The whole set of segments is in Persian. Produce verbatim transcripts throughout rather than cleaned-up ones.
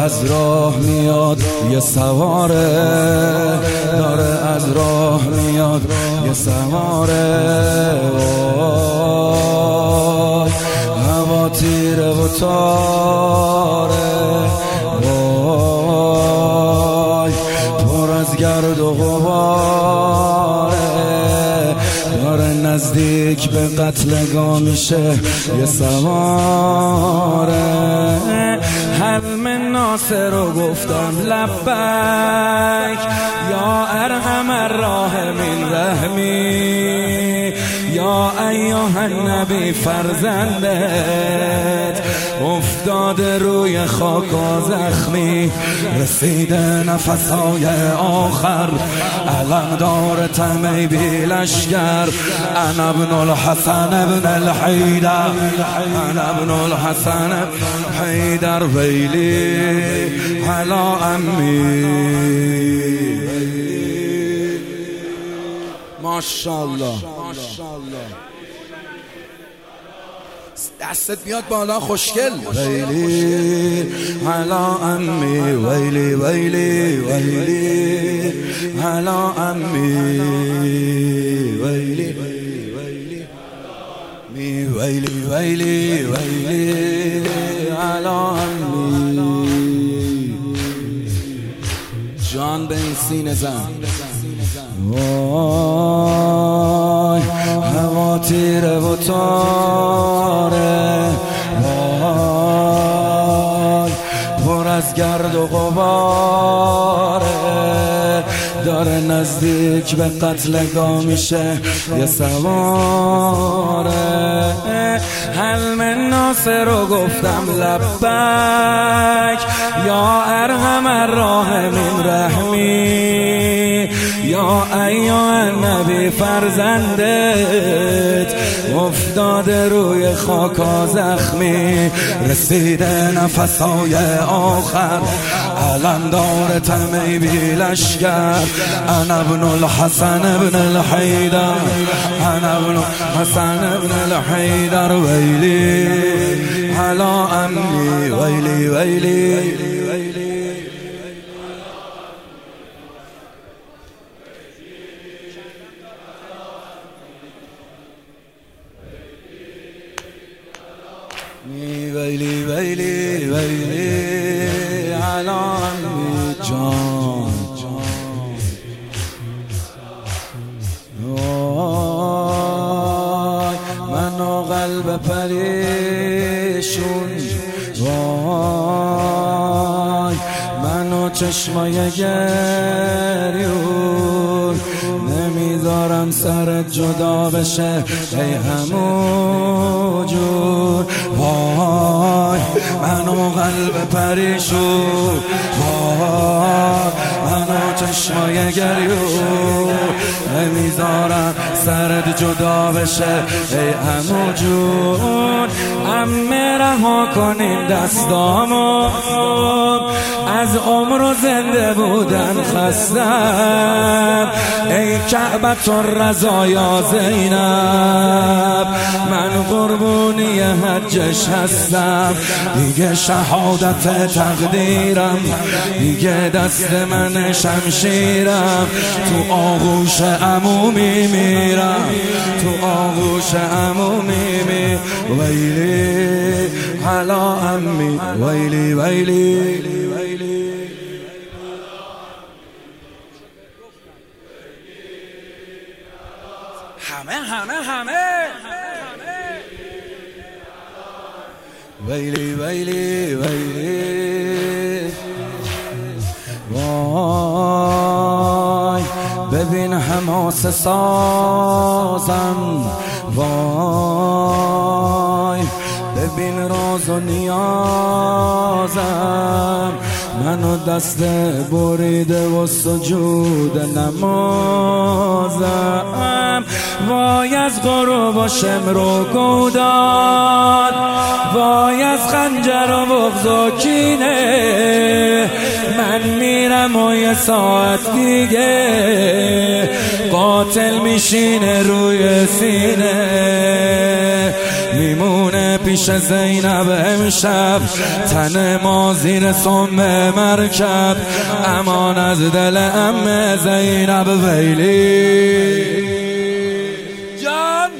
از راه میاد یه سواره، داره از راه میاد یه سواره. وای هوا تیره و تاره، وای پر از گرد و غباره، داره نزدیک به قتلگاه میشه یه سواره. حلم ناصر رو گفتم لبک، یا ارحم الراحمین رحمی، یا ایها النبی فرزندت افتاده روی خاک و زخمی، رسیده نفسهای آخر علمدار تمی بی لشگر. انا ابن الحسن ابن الحیدر، انا ابن الحسن ابن الحیدر، ویلی علا امی. ماشاءالله دستت بیاد بالا خوشگل. ویلی علا امی، ویلی ویلی ویلی علا امی، ویلی می ویلی ویلی ویلی علا امی. جان به این سینه زن. وای هوا تیره و تاره، وای پر از گرد و غباره، داره نزدیک به قتلگاه میشه یه سواره. حلم ناصر رو گفتم لبک، یا ارحم الراحمین رحمی، یا ایها النبی فرزندت افتاده روی خاک و زخمی، رسیده نفسهای آخر علمدار تمی بی لشگر. انا ابن الحسن ابن الحیدر، انا ابن الحسن ابن الحیدر، ویلی علا امی، ویلی ویلی. ویلی ویلی ویلی علا امی. جان وای منو قلب پریشون، وای منو چشمای گریون، نمیذارم سرت جدا بشه ای همون جور. وای منو قلب پریشون، وای منو چشمای گریون، نمیذارم سرت جدا بشه ای همون جون. عمه رها کنیم دستامو، از عمر و زنده بودن خستم، ای کعبة الرضا یا زینب، من قربونی حجش هستم، دیگه شهادت تقدیرم، دیگه دست من شمشیرم، تو آغوش عمومی میرم، تو آغوش عمومی میرم. ویلی علا امی، ویلی ویلی. همه همه همه ویلی ویلی ویلی. وای ببین حماسه سازم، وای ببین راز و نیازم، منو دست بریده و سجود نمازم. وای از غروب و شمر و گودان، وای از خنجر و بغض و کینه، من میرم و یه ساعت دیگه قاتل میشینه روی سینه، میمونه پیش پیش زینب امشب، تن ما زیر سم مرکب، امان از دل ام زینب ویلی جان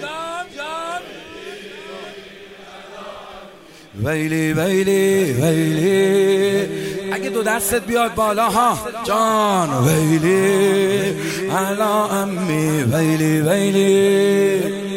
ویلی ویلی ویلی. اگه دو دستت بیاد بالا ها جان ویلی علا امی ویلی ویلی.